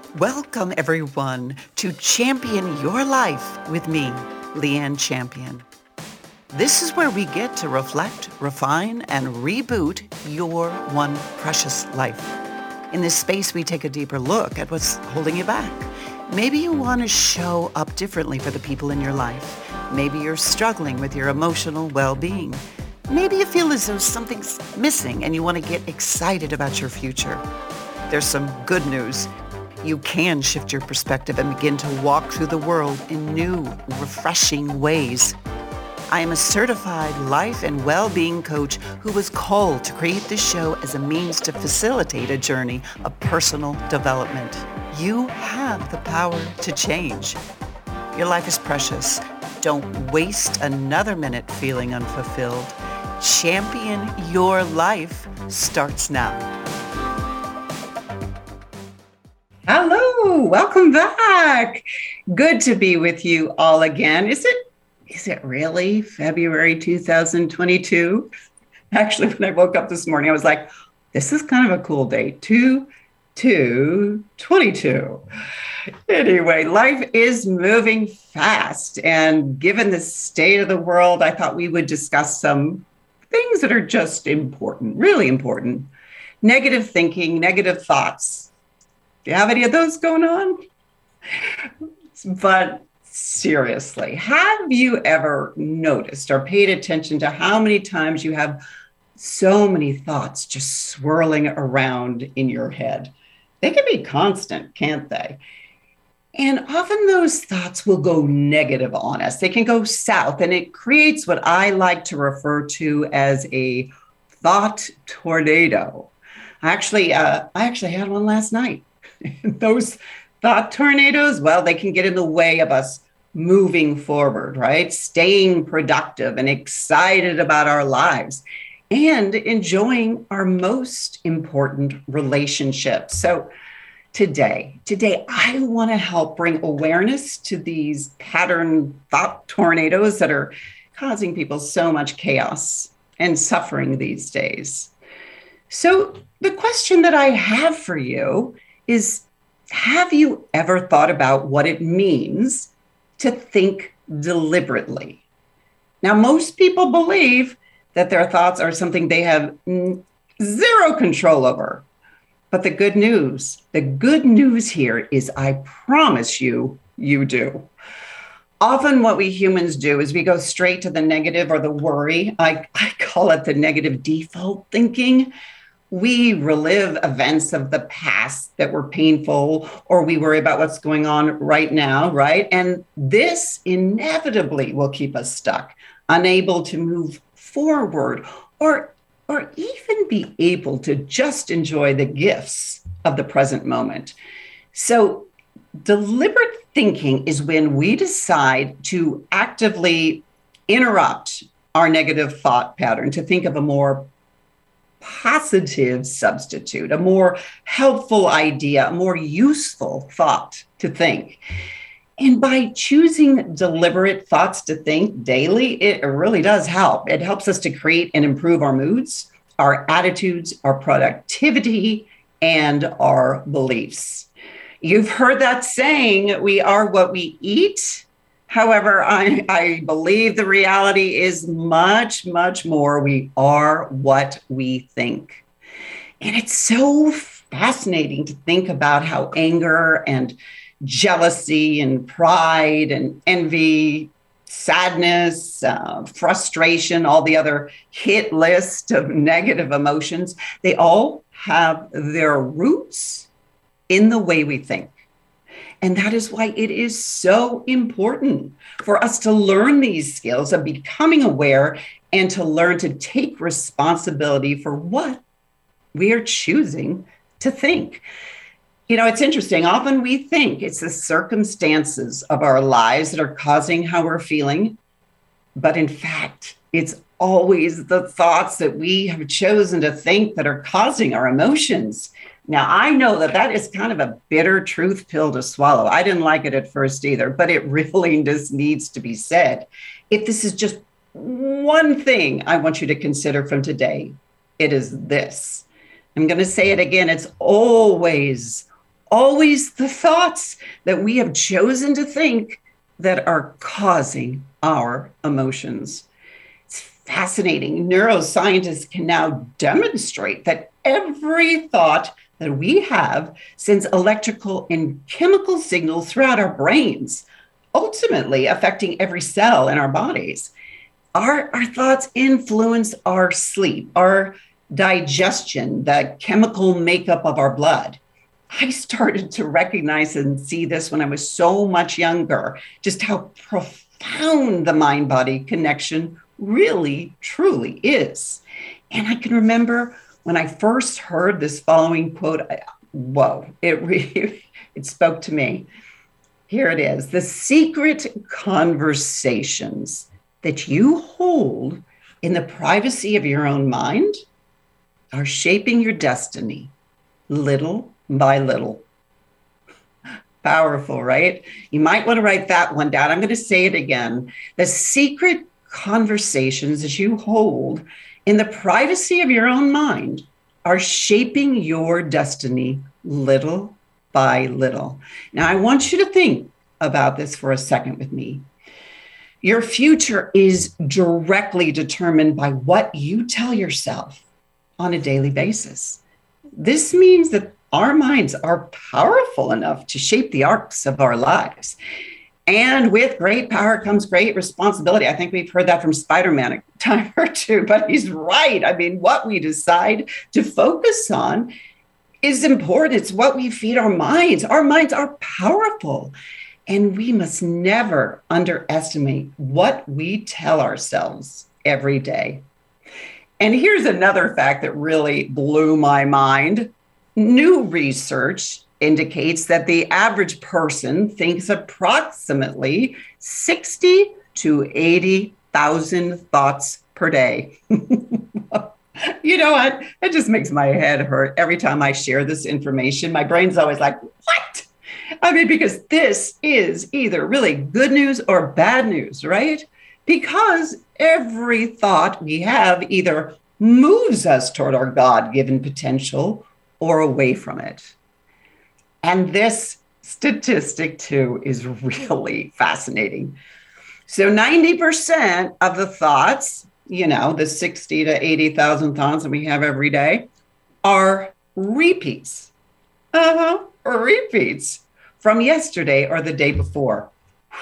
Welcome, everyone, to Champion Your Life with me, Leanne Champion. This is where we get to reflect, refine, and reboot your one precious life. In this space, we take a deeper look at what's holding you back. Maybe you want to show up differently for the people in your life. Maybe you're struggling with your emotional well-being. Maybe you feel as though something's missing and you want to get excited about your future. There's some good news. You can shift your perspective and begin to walk through the world in new, refreshing ways. I am a certified life and well-being coach who was called to create this show as a means to facilitate a journey of personal development. You have the power to change. Your life is precious. Don't waste another minute feeling unfulfilled. Champion Your Life starts now. Hello, welcome back. Good to be with you all again. Is it really February 2022? Actually, when I woke up this morning, I was like, this is kind of a cool date, 2/2/22. Anyway, life is moving fast. And given the state of the world, I thought we would discuss some things that are just important, really important. Negative thinking, negative thoughts. Do you have any of those going on? But seriously, have you ever noticed or paid attention to how many times you have so many thoughts just swirling around in your head? They can be constant, can't they? And often those thoughts will go negative on us. They can go south, and it creates what I like to refer to as a thought tornado. I actually had one last night. Those thought tornadoes, well, they can get in the way of us moving forward, right? Staying productive and excited about our lives and enjoying our most important relationships. So today, I want to help bring awareness to these pattern thought tornadoes that are causing people so much chaos and suffering these days. So the question that I have for you is, have you ever thought about what it means to think deliberately? Now, most people believe that their thoughts are something they have zero control over. But the good news here is I promise you, you do. Often what we humans do is we go straight to the negative or the worry. I call it the negative default thinking. We relive events of the past that were painful, or we worry about what's going on right now, right? And this inevitably will keep us stuck, unable to move forward, or even be able to just enjoy the gifts of the present moment. So deliberate thinking is when we decide to actively interrupt our negative thought pattern, to think of a more positive substitute, a more helpful idea, a more useful thought to think. And by choosing deliberate thoughts to think daily, it really does help. It helps us to create and improve our moods, our attitudes, our productivity, and our beliefs. You've heard that saying, we are what we eat. However, I believe the reality is much, much more. We are what we think. And it's so fascinating to think about how anger and jealousy and pride and envy, sadness, frustration, all the other hit list of negative emotions, they all have their roots in the way we think. And that is why it is so important for us to learn these skills of becoming aware and to learn to take responsibility for what we are choosing to think. You know, it's interesting. Often we think it's the circumstances of our lives that are causing how we're feeling. But in fact, it's always the thoughts that we have chosen to think that are causing our emotions. Now, I know that is kind of a bitter truth pill to swallow. I didn't like it at first either, but it really just needs to be said. If this is just one thing I want you to consider from today, it is this. I'm going to say it again. It's always always the thoughts that we have chosen to think that are causing our emotions. It's fascinating. Neuroscientists can now demonstrate that every thought that we have sends electrical and chemical signals throughout our brains, ultimately affecting every cell in our bodies. Our thoughts influence our sleep, our digestion, the chemical makeup of our blood. I started to recognize and see this when I was so much younger, just how profound the mind body connection really, truly is. And I can remember when I first heard this following quote, whoa, it really, it spoke to me. Here it is. The secret conversations that you hold in the privacy of your own mind are shaping your destiny little by little. Powerful, right? You might want to write that one down. I'm going to say it again. The secret conversations that you hold in the privacy of your own mind are shaping your destiny little by little. Now, I want you to think about this for a second with me. Your future is directly determined by what you tell yourself on a daily basis. This means that our minds are powerful enough to shape the arcs of our lives. And with great power comes great responsibility. I think we've heard that from Spider-Man a time or two, but he's right. I mean, what we decide to focus on is important. It's what we feed our minds. Our minds are powerful. And we must never underestimate what we tell ourselves every day. And here's another fact that really blew my mind. New research indicates that the average person thinks approximately 60 to 80,000 thoughts per day. You know what? It just makes my head hurt every time I share this information. My brain's always like, what? I mean, because this is either really good news or bad news, right? Because every thought we have either moves us toward our God-given potential or away from it. And this statistic, too, is really fascinating. So 90% of the thoughts, the 60 to 80,000 thoughts that we have every day are repeats. Repeats from yesterday or the day before.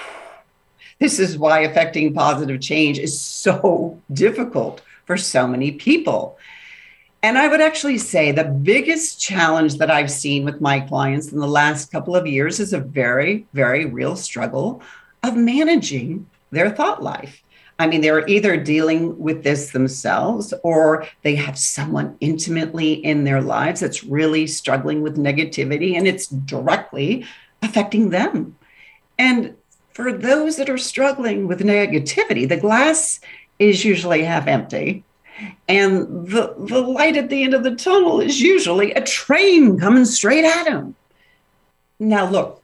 This is why affecting positive change is so difficult for so many people. And I would actually say the biggest challenge that I've seen with my clients in the last couple of years is a very, very real struggle of managing their thought life. I mean, they're either dealing with this themselves or they have someone intimately in their lives that's really struggling with negativity and it's directly affecting them. And for those that are struggling with negativity, the glass is usually half empty. And the light at the end of the tunnel is usually a train coming straight at them. Now, look,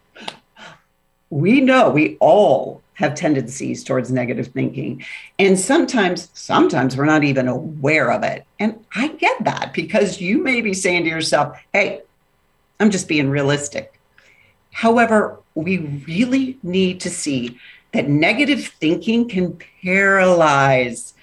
we know we all have tendencies towards negative thinking. And sometimes we're not even aware of it. And I get that because you may be saying to yourself, hey, I'm just being realistic. However, we really need to see that negative thinking can paralyze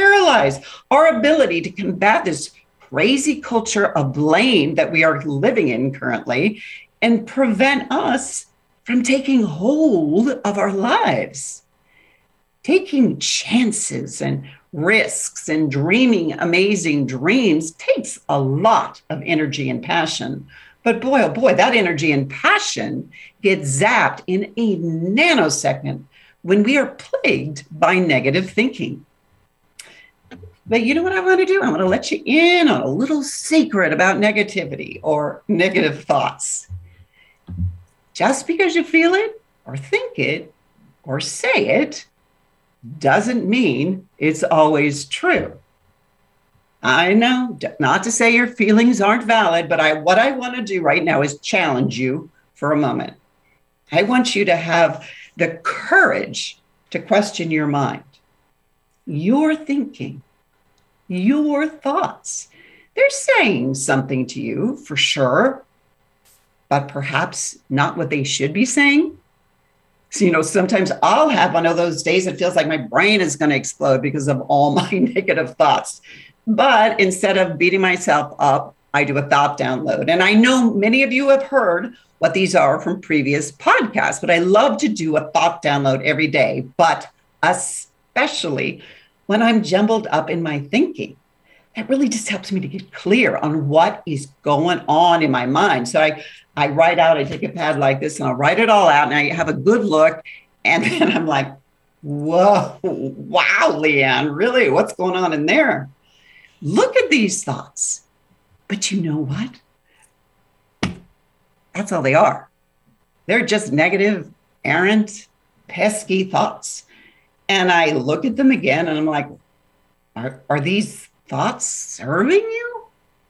our ability to combat this crazy culture of blame that we are living in currently and prevent us from taking hold of our lives. Taking chances and risks and dreaming amazing dreams takes a lot of energy and passion. But boy, oh boy, that energy and passion gets zapped in a nanosecond when we are plagued by negative thinking. But you know what I want to do? I want to let you in on a little secret about negativity or negative thoughts. Just because you feel it or think it or say it doesn't mean it's always true. I know, not to say your feelings aren't valid, but what I want to do right now is challenge you for a moment. I want you to have the courage to question your mind, your thinking, your thoughts. They're saying something to you for sure, but perhaps not what they should be saying. So, sometimes I'll have one of those days that feels like my brain is going to explode because of all my negative thoughts. But instead of beating myself up, I do a thought download. And I know many of you have heard what these are from previous podcasts, but I love to do a thought download every day, but especially when I'm jumbled up in my thinking. That really just helps me to get clear on what is going on in my mind. So I write out, I take a pad like this and I'll write it all out and I have a good look. And then I'm like, whoa, wow, Leanne, really? What's going on in there? Look at these thoughts. But you know what? That's all they are. They're just negative, errant, pesky thoughts. And I look at them again and I'm like, are these thoughts serving you?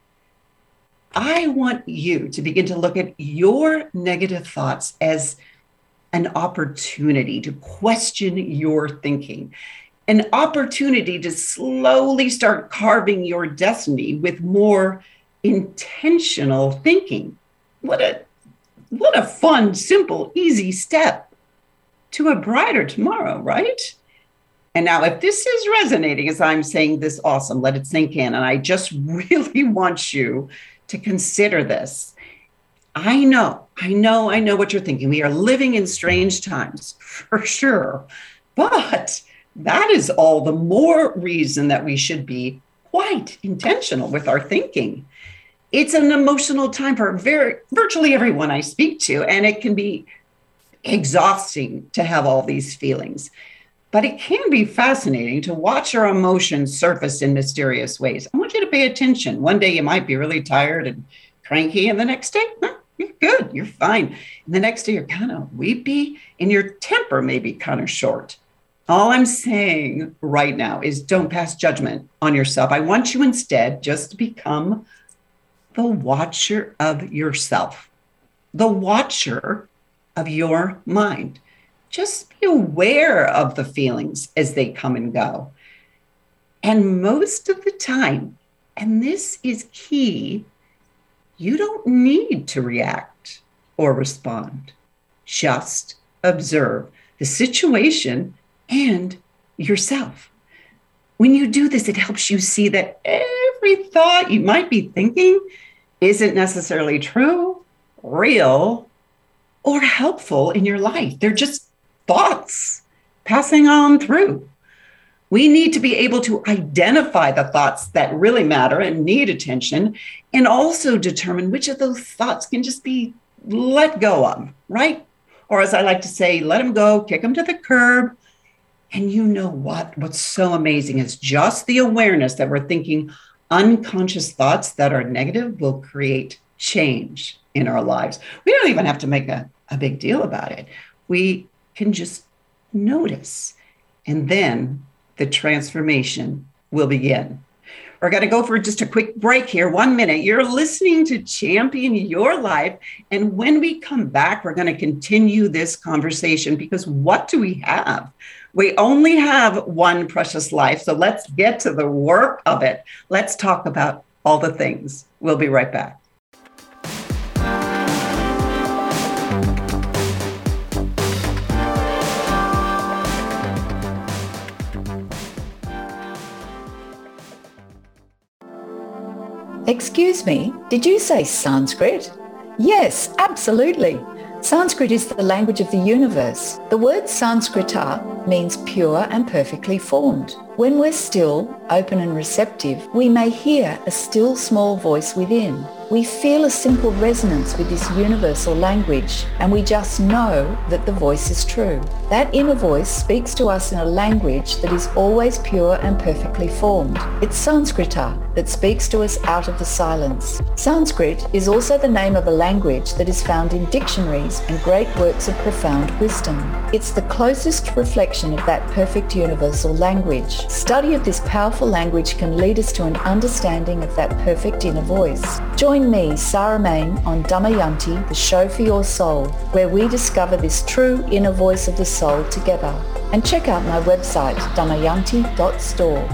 I want you to begin to look at your negative thoughts as an opportunity to question your thinking, an opportunity to slowly start carving your destiny with more intentional thinking. What a fun, simple, easy step to a brighter tomorrow, right? And now, if this is resonating as I'm saying this, awesome, let it sink in. And I just really want you to consider this. I know what you're thinking. We are living in strange times, for sure. But that is all the more reason that we should be quite intentional with our thinking. It's an emotional time for virtually everyone I speak to, and it can be exhausting to have all these feelings. But it can be fascinating to watch our emotions surface in mysterious ways. I want you to pay attention. One day you might be really tired and cranky, and the next day, you're good, you're fine. And the next day you're kind of weepy, and your temper may be kind of short. All I'm saying right now is don't pass judgment on yourself. I want you instead just to become the watcher of yourself, the watcher of your mind. Just be aware of the feelings as they come and go. And most of the time, and this is key, you don't need to react or respond. Just observe the situation and yourself. When you do this, it helps you see that every thought you might be thinking isn't necessarily true, real, or helpful in your life. They're just thoughts passing on through. We need to be able to identify the thoughts that really matter and need attention, and also determine which of those thoughts can just be let go of, right? Or as I like to say, let them go, kick them to the curb. And you know what? What's so amazing is just the awareness that we're thinking unconscious thoughts that are negative will create change in our lives. We don't even have to make a big deal about it. We can just notice, and then the transformation will begin. We're going to go for just a quick break here. 1 minute. You're listening to Champion Your Life. And when we come back, we're going to continue this conversation, because what do we have? We only have one precious life. So let's get to the work of it. Let's talk about all the things. We'll be right back. Excuse me, did you say Sanskrit? Yes, absolutely. Sanskrit is the language of the universe. The word Sanskrita means pure and perfectly formed. When we're still, open and receptive, we may hear a still small voice within. We feel a simple resonance with this universal language, and we just know that the voice is true. That inner voice speaks to us in a language that is always pure and perfectly formed. It's Sanskrita that speaks to us out of the silence. Sanskrit is also the name of a language that is found in dictionaries and great works of profound wisdom. It's the closest reflection of that perfect universal language. Study of this powerful language can lead us to an understanding of that perfect inner voice. Join me, Sarah Main, on Damayanti, the show for your soul, where we discover this true inner voice of the soul together. And check out my website, damayanti.store.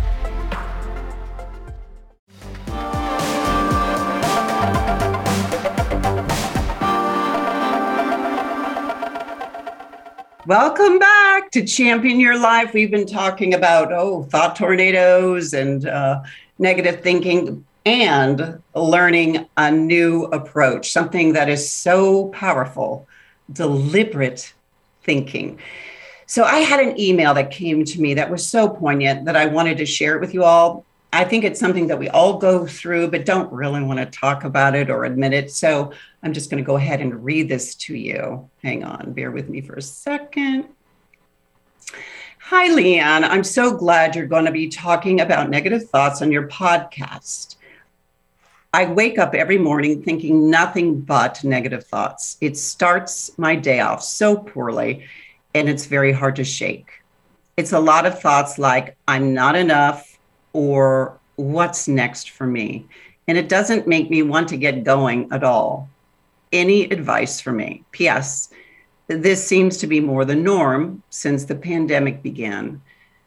Welcome back to Champion Your Life. We've been talking about, thought tornadoes and negative thinking and learning a new approach, something that is so powerful, deliberate thinking. So I had an email that came to me that was so poignant that I wanted to share it with you all. I think it's something that we all go through, but don't really want to talk about it or admit it. So I'm just going to go ahead and read this to you. Hang on, bear with me for a second. Hi, Leanne. I'm so glad you're going to be talking about negative thoughts on your podcast. I wake up every morning thinking nothing but negative thoughts. It starts my day off so poorly, and it's very hard to shake. It's a lot of thoughts like, I'm not enough, or what's next for me? And it doesn't make me want to get going at all. Any advice for me? P.S. This seems to be more the norm since the pandemic began.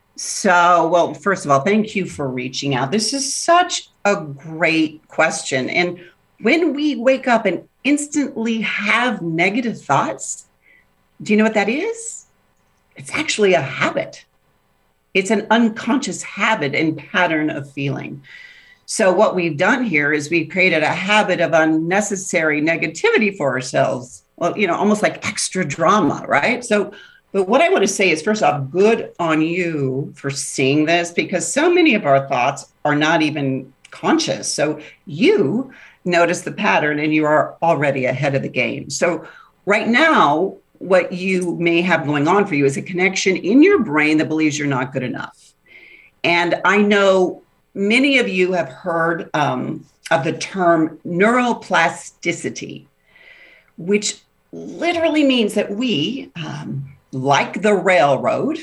So, well, first of all, thank you for reaching out. This is such a great question. And when we wake up and instantly have negative thoughts, do you know what that is? It's actually a habit. It's an unconscious habit and pattern of feeling. So what we've done here is we've created a habit of unnecessary negativity for ourselves. Well, almost like extra drama, right? But what I want to say is, first off, good on you for seeing this, because so many of our thoughts are not even conscious. So you notice the pattern and you are already ahead of the game. So right now, what you may have going on for you is a connection in your brain that believes you're not good enough. And I know many of you have heard of the term neuroplasticity, which literally means that we, like the railroad,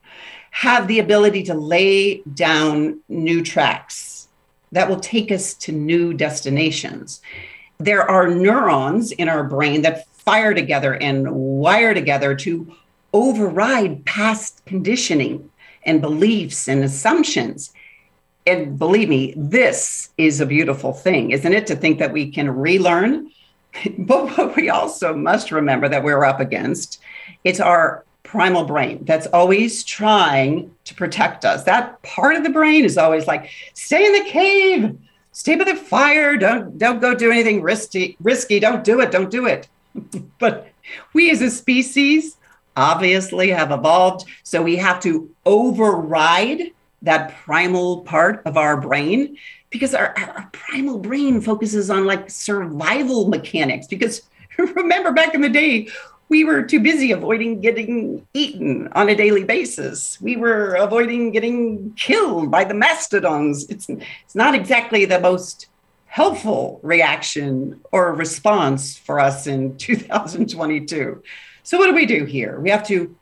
have the ability to lay down new tracks that will take us to new destinations. There are neurons in our brain that fire together and wire together to override past conditioning and beliefs and assumptions. And believe me, this is a beautiful thing, isn't it? To think that we can relearn. But what we also must remember that we're up against, it's our primal brain that's always trying to protect us. That part of the brain is always like, stay in the cave, stay by the fire, don't go do anything risky, don't do it. But we as a species obviously have evolved, so we have to override that primal part of our brain, because our primal brain focuses on like survival mechanics. Because remember, back in the day, we were too busy avoiding getting eaten on a daily basis. We were avoiding getting killed by the mastodons. It's not exactly the most helpful reaction or response for us in 2022. So what do we do here? We have to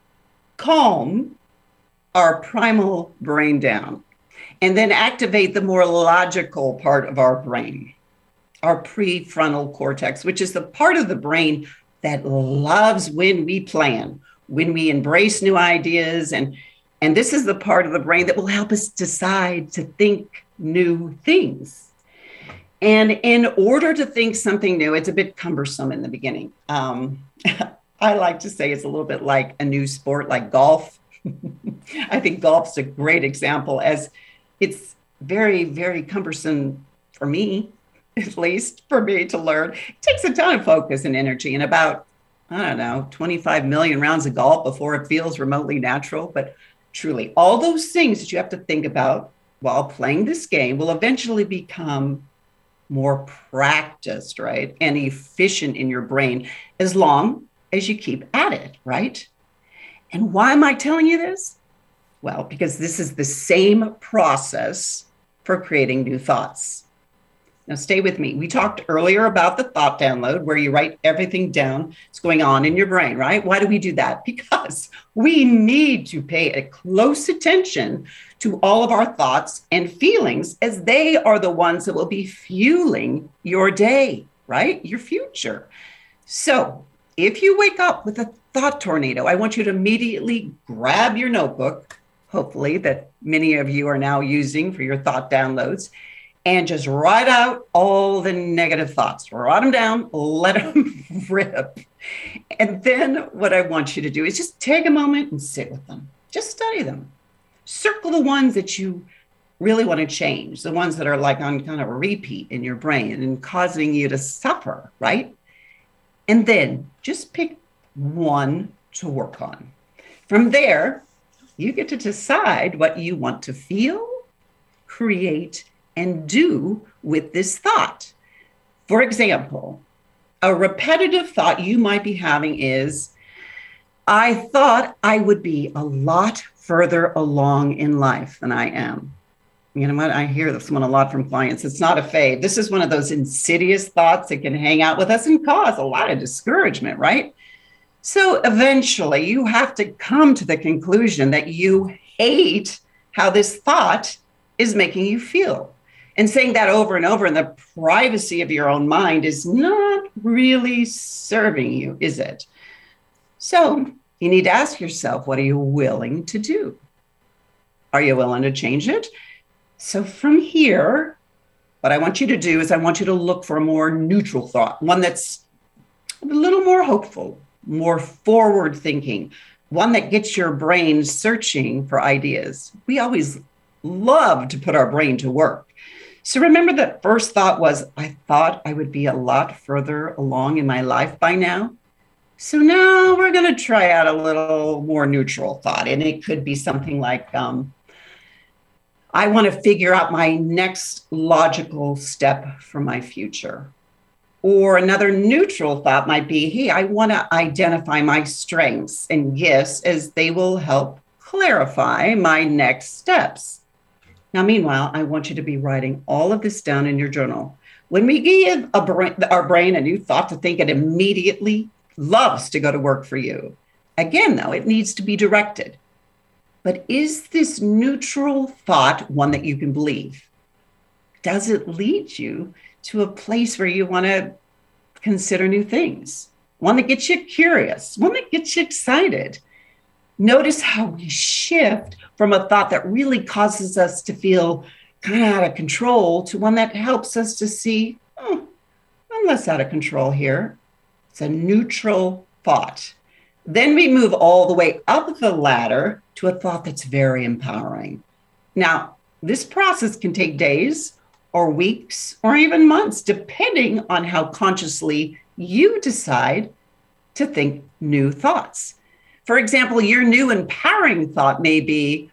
calm our primal brain down and then activate the more logical part of our brain, our prefrontal cortex, which is the part of the brain that loves when we plan, when we embrace new ideas. And this is the part of the brain that will help us decide to think new things. And in order to think something new, it's a bit cumbersome in the beginning. I like to say it's a little bit like a new sport, like golf. I think golf's a great example, as it's very, very cumbersome for me, at least for me to learn. It takes a ton of focus and energy and about, 25 million rounds of golf before it feels remotely natural. But truly, all those things that you have to think about while playing this game will eventually become more practiced, right? And efficient in your brain, as long as you keep at it, right? And why am I telling you this? Well, because this is the same process for creating new thoughts. Now, stay with me. We talked earlier about the thought download, where you write everything down that's going on in your brain, right? Why do we do that? Because we need to pay a close attention to all of our thoughts and feelings, as they are the ones that will be fueling your day, right? Your future. So if you wake up with a thought tornado, I want you to immediately grab your notebook, hopefully that many of you are now using for your thought downloads, and just write out all the negative thoughts. Write them down, let them rip. And then what I want you to do is just take a moment and sit with them. Just study them. Circle the ones that you really want to change, the ones that are like on kind of a repeat in your brain and causing you to suffer, right? And then just pick one to work on. From there, you get to decide what you want to feel, create, and do with this thought. For example, a repetitive thought you might be having is, I thought I would be a lot further along in life than I am. You know what? I hear this one a lot from clients. It's not a fade. This is one of those insidious thoughts that can hang out with us and cause a lot of discouragement, right? So eventually you have to come to the conclusion that you hate how this thought is making you feel. And saying that over and over in the privacy of your own mind is not really serving you, is it? So you need to ask yourself, what are you willing to do? Are you willing to change it? So from here, what I want you to do is I want you to look for a more neutral thought, one that's a little more hopeful, more forward thinking, one that gets your brain searching for ideas. We always love to put our brain to work. So remember that first thought was, I thought I would be a lot further along in my life by now. So now we're going to try out a little more neutral thought. And it could be something like, I want to figure out my next logical step for my future. Or another neutral thought might be, hey, I want to identify my strengths and gifts as they will help clarify my next steps. Now, meanwhile, I want you to be writing all of this down in your journal. When we give our brain a new thought to think, it immediately loves to go to work for you. Again, though, it needs to be directed. But is this neutral thought one that you can believe? Does it lead you to a place where you want to consider new things? One that gets you curious, one that gets you excited. Notice how we shift from a thought that really causes us to feel kind of out of control to one that helps us to see, oh, I'm less out of control here. It's a neutral thought. Then we move all the way up the ladder to a thought that's very empowering. Now, this process can take days or weeks or even months, depending on how consciously you decide to think new thoughts. For example, your new empowering thought may be,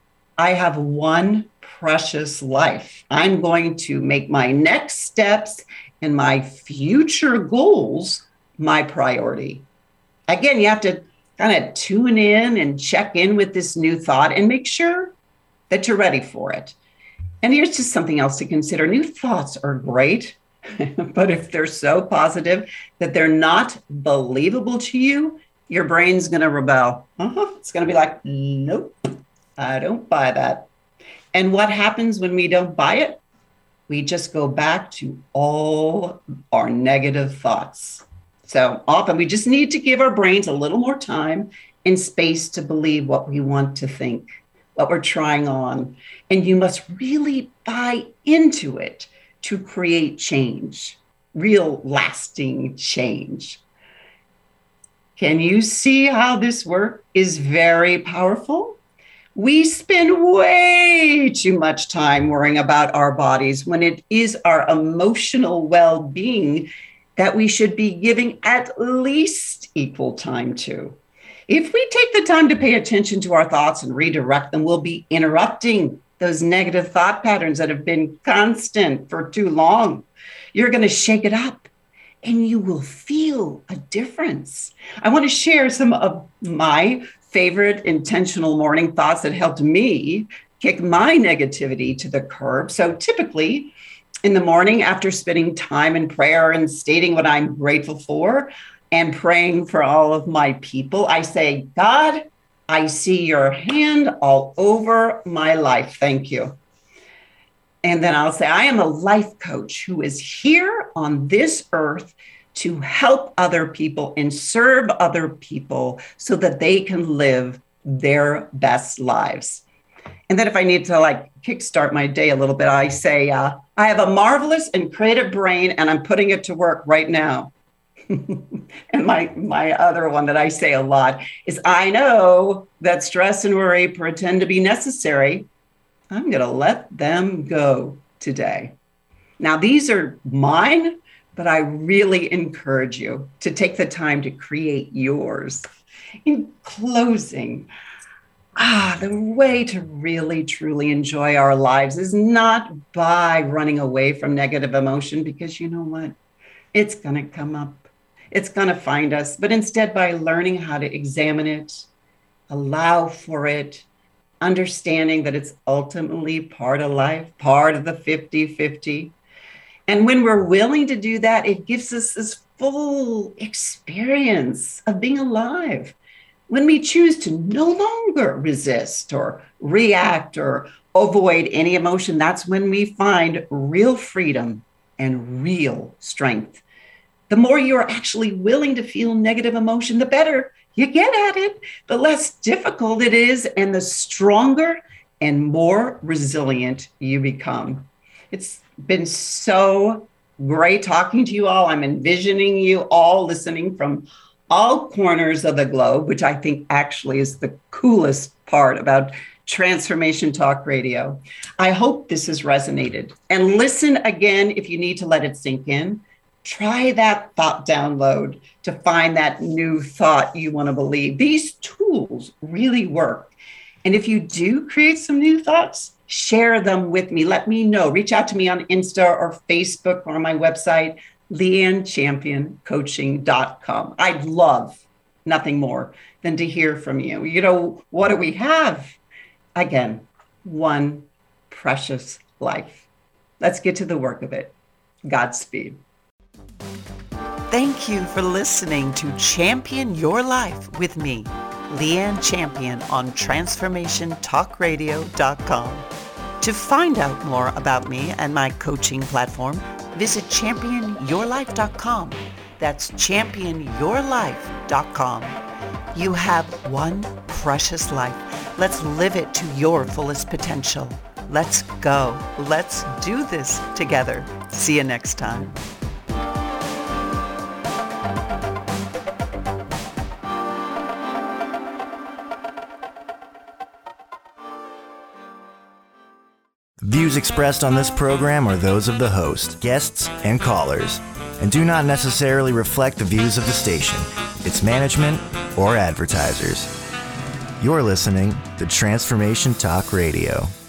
I have one precious life. I'm going to make my next steps and my future goals my priority. Again, you have to kind of tune in and check in with this new thought and make sure that you're ready for it. And here's just something else to consider. New thoughts are great, but if they're so positive that they're not believable to you, your brain's going to rebel. It's going to be like, nope, I don't buy that. And what happens when we don't buy it? We just go back to all our negative thoughts. So often we just need to give our brains a little more time and space to believe what we want to think, what we're trying on. And you must really buy into it to create change, real lasting change. Can you see how this work is very powerful? We spend way too much time worrying about our bodies when it is our emotional well-being that we should be giving at least equal time to. If we take the time to pay attention to our thoughts and redirect them, we'll be interrupting those negative thought patterns that have been constant for too long. You're going to shake it up and you will feel a difference. I want to share some of my favorite intentional morning thoughts that helped me kick my negativity to the curb. So typically, in the morning, after spending time in prayer and stating what I'm grateful for and praying for all of my people, I say, God, I see your hand all over my life. Thank you. And then I'll say, I am a life coach who is here on this earth to help other people and serve other people so that they can live their best lives. And then if I need to like kickstart my day a little bit, I say, I have a marvelous and creative brain and I'm putting it to work right now. And my other one that I say a lot is, I know that stress and worry pretend to be necessary. I'm going to let them go today. Now, these are mine, but I really encourage you to take the time to create yours. In closing, the way to really, truly enjoy our lives is not by running away from negative emotion, because you know what? It's going to come up. It's going to find us, but instead by learning how to examine it, allow for it, understanding that it's ultimately part of life, part of the 50-50. And when we're willing to do that, it gives us this full experience of being alive. When we choose to no longer resist or react or avoid any emotion, that's when we find real freedom and real strength. The more you're actually willing to feel negative emotion, the better you get at it, the less difficult it is, and the stronger and more resilient you become. It's been so great talking to you all. I'm envisioning you all listening from all corners of the globe, which I think actually is the coolest part about Transformation Talk Radio. I hope this has resonated. And listen again if you need to let it sink in. Try that thought download to find that new thought you want to believe. These tools really work. And if you do create some new thoughts, share them with me. Let me know. Reach out to me on Insta or Facebook or on my website, LeanneChampionCoaching.com. I'd love nothing more than to hear from you. You know, what do we have? Again, one precious life. Let's get to the work of it. Godspeed. Thank you for listening to Champion Your Life with me, Leanne Champion, on TransformationTalkRadio.com. To find out more about me and my coaching platform, visit ChampionYourLife.com. That's ChampionYourLife.com. You have one precious life. Let's live it to your fullest potential. Let's go. Let's do this together. See you next time. Views expressed on this program are those of the host, guests, and callers, and do not necessarily reflect the views of the station, its management, or advertisers. You're listening to Transformation Talk Radio.